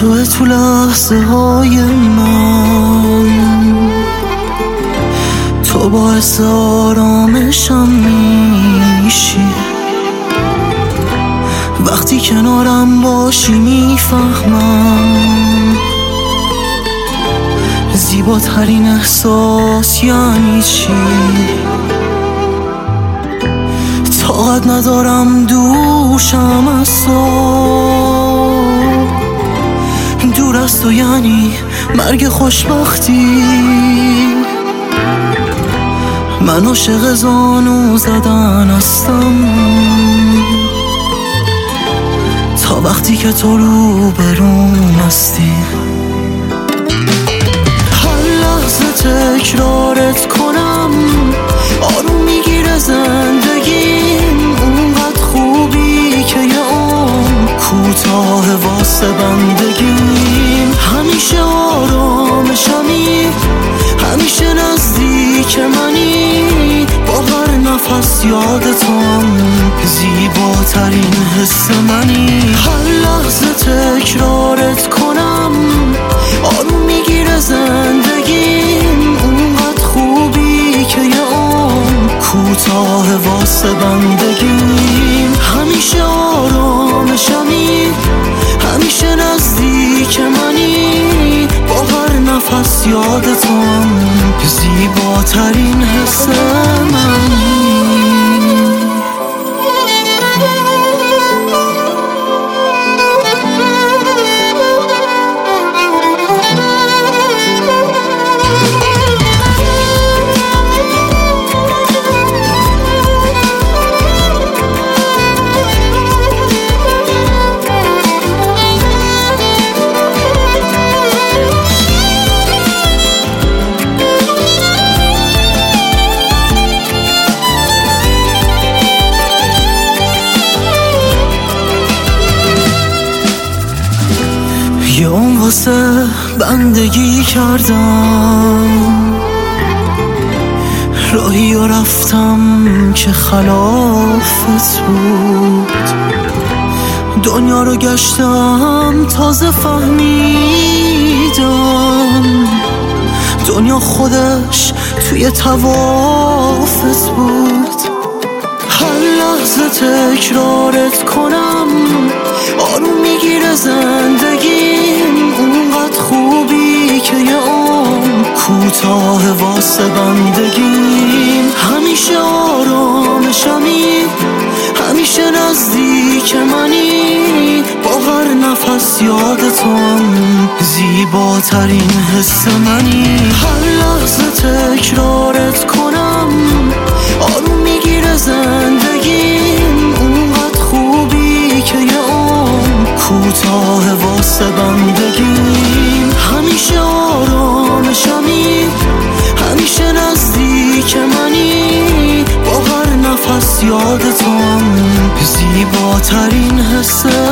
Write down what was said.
تو لحظه های من، تو باعث آرامشم میشی. وقتی کنارم باشی میفهمم زیباترین احساس یعنی چی. طاقت ندارم دوشم از دور از تو یعنی مرگ خوشبختی. من عاشق زانو زدن هستم تا وقتی که تو رو برون هستی. هر لحظه تکرارت کنم آروم میگیره زندگیم. اونقدر خوبی که یه عمر کوتاه واسه بندگیم. همیشه آرامشمی، همیشه نزدیک منی. با هر نفس یادتم، زیباترین حس منی. هر لحظه تکرارت کنم آروم میگیره زندگیم. اونقدر خوبی که یه عمر کوتاه واسه بندگیم. همیشه آرامشمی، همیشه نزدیک منی. با هر نفس یادتم، زیباترین حس منی. یه اون واسه بندگی کردم، راهی و رفتم که خلافت بود. دنیا رو گشتم تازه فهمیدم دنیا خودش توی طوافت بود. هر لحظه تکرارت کنم آروم میگیره زندگیم. اونقدر خوبی که یه عمر کوتاه واسه بندگیم. همیشه آرامشمی، همیشه نزدیک منی. با هر نفس یادتم، زیباترین حس منی. هر لحظه تکرارت کنم آروم میگیره زندگیم. اونقدر خوبی که یه عمر کوتاه واسه بندگیم. همیشه آرامشمی، همیشه نزدیک منی. با هر نفس یادتم، زیباترین حس